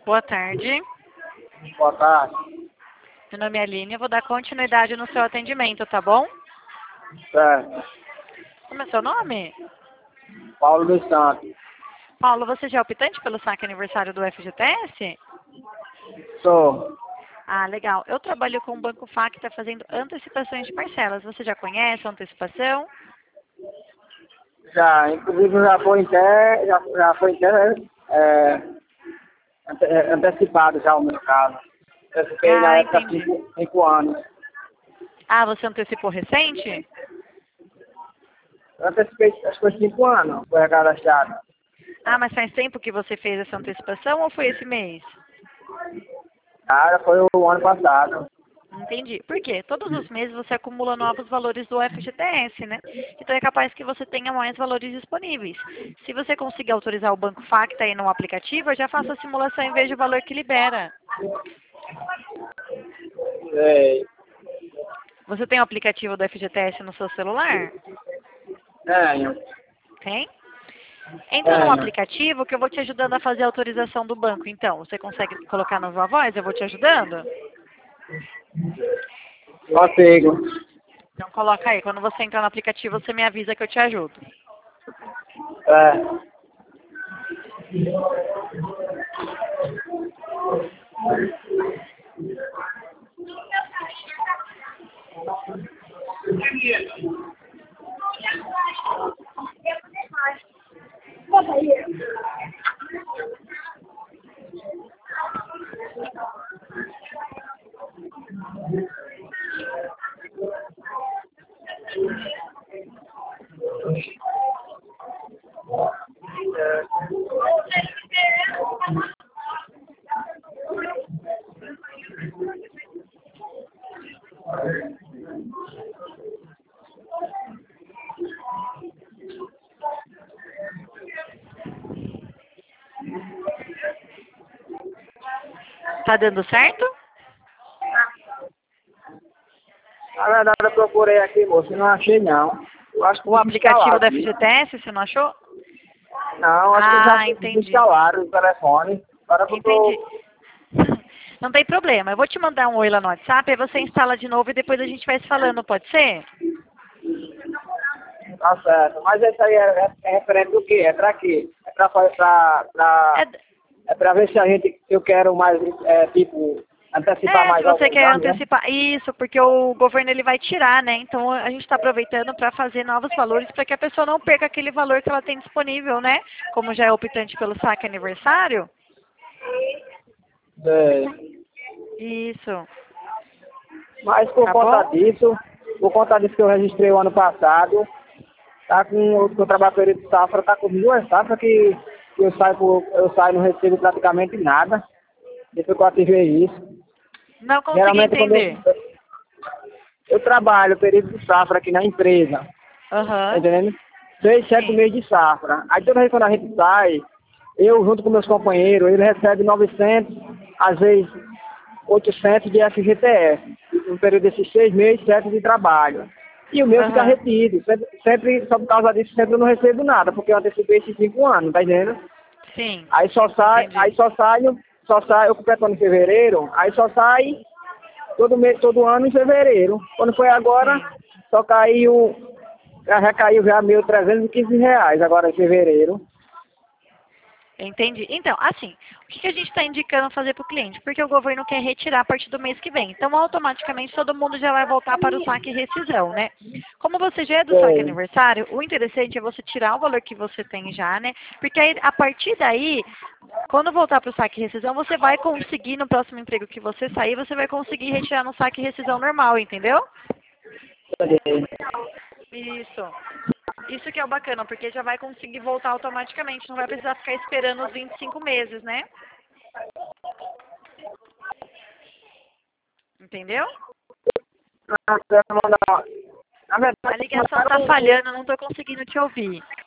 Boa tarde. Boa tarde. Meu nome é Aline. Eu vou dar continuidade no seu atendimento, tá bom? Certo. Como é seu nome? Paulo dos Santos. Paulo, você já é optante pelo saque aniversário do FGTS? Sou. Ah, legal. Eu trabalho com o Banco FAC que está fazendo antecipações de parcelas. Você já conhece a antecipação? Já, inclusive já foi até, já foi até antecipado já o meu caso. Eu fiquei na Ah, época entendi. 5 anos. Ah, você antecipou recente? Eu antecipei, acho que foi 5 anos, foi cadastrado. Ah, mas faz tempo que você fez essa antecipação ou foi esse mês? Cara, foi o ano passado. Entendi. Por quê? Todos os meses você acumula novos valores do FGTS, né? Então é capaz que você tenha mais valores disponíveis. Se você conseguir autorizar o Banco Facta aí no aplicativo, eu já faço a simulação e vejo o valor que libera. É, Você tem o aplicativo do FGTS no seu celular? tenho. Tem? Entra no Tenho. aplicativo que eu vou te ajudando a fazer a autorização do banco. Então, você consegue colocar na sua voz? Eu vou te ajudando? Consigo. Então coloca aí. Quando você entrar no aplicativo, você me avisa que eu te ajudo. É. Tá dando certo? Na verdade, eu procurei aqui, moço, e não achei não. Eu acho que O aplicativo da desinstalaram. FGTS, você não achou? Não, acho que já Ah, entendi. desinstalaram o telefone. Agora que eu Entendi. tô... Não tem problema. Eu vou te mandar um oi lá no WhatsApp, aí você instala de novo e depois a gente vai se falando, pode ser? Tá certo. Mas esse aí é referente do quê? É pra quê? É É, é pra ver se a gente... Eu quero mais, tipo, antecipar se mais você alguns quer anos, né? antecipar. Isso, porque o governo ele vai tirar, né? Então a gente está aproveitando para fazer novos valores para que a pessoa não perca aquele valor que ela tem disponível, né? Como já é optante pelo saque aniversário. É. Isso. Mas por Tá conta bom? disso, que eu registrei o ano passado, tá com o trabalho período de safra, tá com 2 safras que eu saio não recebo praticamente nada. Depois que eu ativei isso. Não consegui Geralmente quando entender. eu trabalho período de safra aqui na empresa, tá Aham. entendendo? 6, 7 Sim. meses de safra. Aí toda vez quando a gente sai, eu junto com meus companheiros, ele recebe 900, às vezes 800 de FGTS, no período desses 6 meses, 7 de trabalho. E o meu fica Aham. retido. Sempre, só por causa disso, sempre eu não recebo nada, porque eu antecipei esses 5 anos, tá entendendo? Sim. Aí Entendi. só sai, eu completo ano em fevereiro, aí só sai todo mês, todo ano em fevereiro. Quando foi agora, Sim. só caiu, já caiu já R$ 1.315 agora em fevereiro. Entendi. Então, assim, o que a gente está indicando fazer para o cliente? Porque o governo quer retirar a partir do mês que vem. Então, automaticamente, todo mundo já vai voltar para o saque e rescisão, né? Como você já é do saque Sei. aniversário, o interessante é você tirar o valor que você tem já, né? Porque aí, a partir daí, quando voltar para o saque e rescisão, você vai conseguir, no próximo emprego que você sair, você vai conseguir retirar no saque e rescisão normal, entendeu? Isso. Isso que é o bacana, porque já vai conseguir voltar automaticamente, não vai precisar ficar esperando os 25 meses, né? Entendeu? Na A verdade, ligação tá falhando, eu não tô conseguindo te ouvir.